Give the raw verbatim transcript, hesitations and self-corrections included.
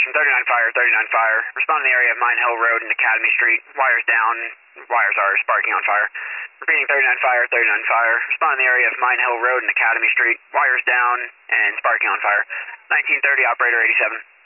station, thirty-nine fire, thirty-nine fire. Respond in the area of Mine Hill Road and Academy Street. Wires down. Wires are sparking on fire. Repeating, thirty-nine fire, thirty-nine fire. Respond in the area of Mine Hill Road and Academy Street. Wires down and sparking on fire. nineteen thirty, operator eighty-seven.